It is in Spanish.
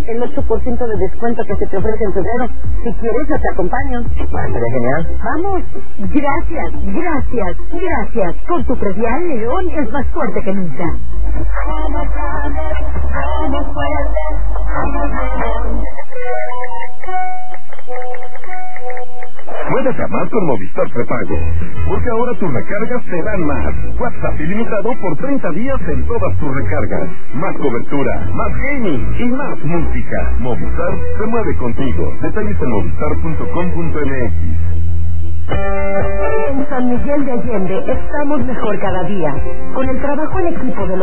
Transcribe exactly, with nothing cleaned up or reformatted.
el ocho por ciento de descuento que se te ofrece en febrero. Si quieres, yo te acompaño. Ah, estaría genial. Vamos. Gracias, gracias, gracias. Con tu predial, León es más fuerte que nunca. Somos grandes, somos fuertes, somos León. Puedes llamar con Movistar Prepago, porque ahora tus recargas te dan más. WhatsApp ilimitado por treinta días en todas tus recargas. Más cobertura, más gaming y más música. Movistar se mueve contigo. Detalles en movistar punto com punto m x. En San Miguel de Allende estamos mejor cada día. Con el trabajo en equipo de los